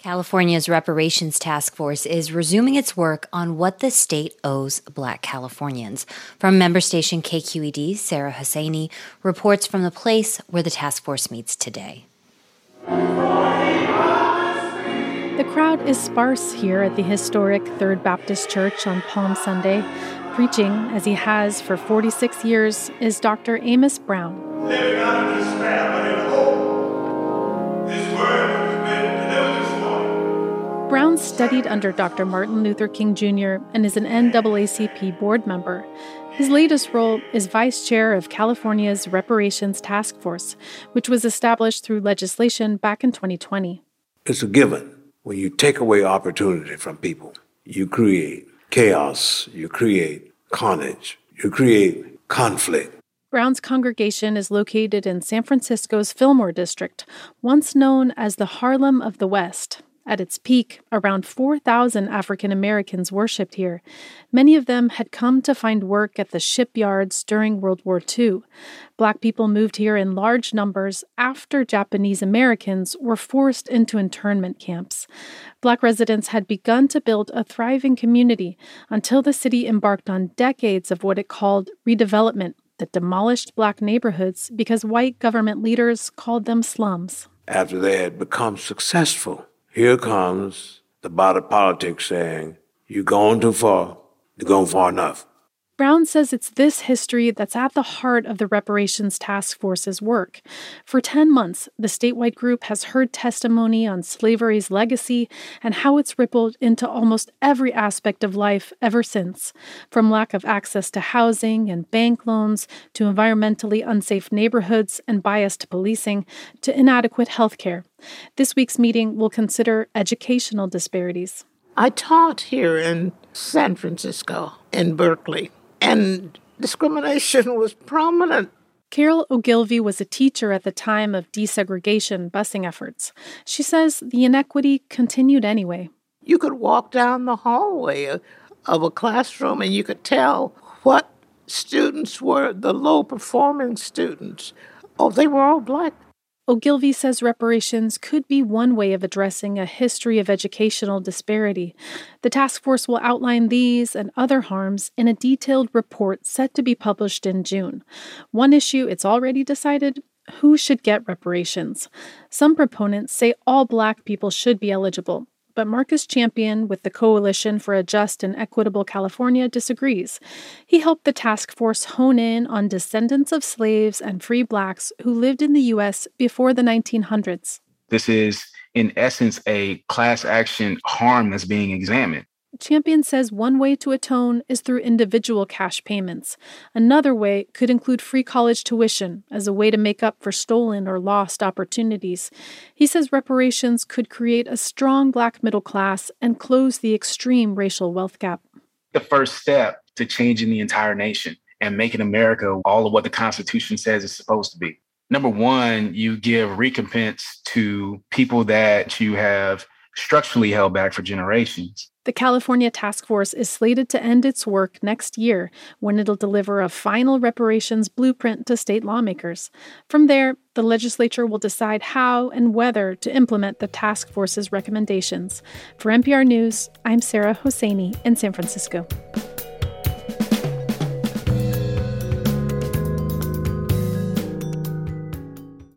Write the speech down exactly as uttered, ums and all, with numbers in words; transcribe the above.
California's Reparations Task Force is resuming its work on what the state owes Black Californians. From member station K Q E D, Sarah Hosseini reports from the place where the task force meets today. The crowd is sparse here at the historic Third Baptist Church on Palm Sunday. Preaching, as he has for forty-six years, is Doctor Amos Brown. Living out of despair, but in hope. This word has been delivered this morning. Brown studied under Doctor Martin Luther King Junior and is an N double A C P board member. His latest role is vice chair of California's Reparations Task Force, which was established through legislation back in twenty twenty. It's a given. When you take away opportunity from people, you create chaos, you create carnage, you create conflict. Brown's congregation is located in San Francisco's Fillmore district, once known as the Harlem of the West. At its peak, around four thousand African Americans worshipped here. Many of them had come to find work at the shipyards during World War Two. Black people moved here in large numbers after Japanese Americans were forced into internment camps. Black residents had begun to build a thriving community until the city embarked on decades of what it called redevelopment that demolished Black neighborhoods because white government leaders called them slums. After they had become successful, here comes the body politic saying, you're going too far, you're going far enough. Brown says it's this history that's at the heart of the Reparations Task Force's work. For ten months, the statewide group has heard testimony on slavery's legacy and how it's rippled into almost every aspect of life ever since, from lack of access to housing and bank loans to environmentally unsafe neighborhoods and biased policing to inadequate health care. This week's meeting will consider educational disparities. I taught here in San Francisco, in Berkeley, and discrimination was prominent. Carol Ogilvie was a teacher at the time of desegregation busing efforts. She says the inequity continued anyway. You could walk down the hallway of a classroom and you could tell what students were the low-performing students. Oh, they were all Black. Ogilvie says reparations could be one way of addressing a history of educational disparity. The task force will outline these and other harms in a detailed report set to be published in June. One issue it's already decided: who should get reparations? Some proponents say all Black people should be eligible, but Marcus Champion with the Coalition for a Just and Equitable California disagrees. He helped the task force hone in on descendants of slaves and free Blacks who lived in the U S before the nineteen hundreds. This is, in essence, a class action harm that's being examined. Champion says one way to atone is through individual cash payments. Another way could include free college tuition as a way to make up for stolen or lost opportunities. He says reparations could create a strong Black middle class and close the extreme racial wealth gap. The first step to changing the entire nation and making America all of what the Constitution says it's supposed to be. Number one, you give recompense to people that you have structurally held back for generations. The California Task Force is slated to end its work next year when it'll deliver a final reparations blueprint to state lawmakers. From there, the legislature will decide how and whether to implement the task force's recommendations. For N P R News, I'm Sarah Hosseini in San Francisco.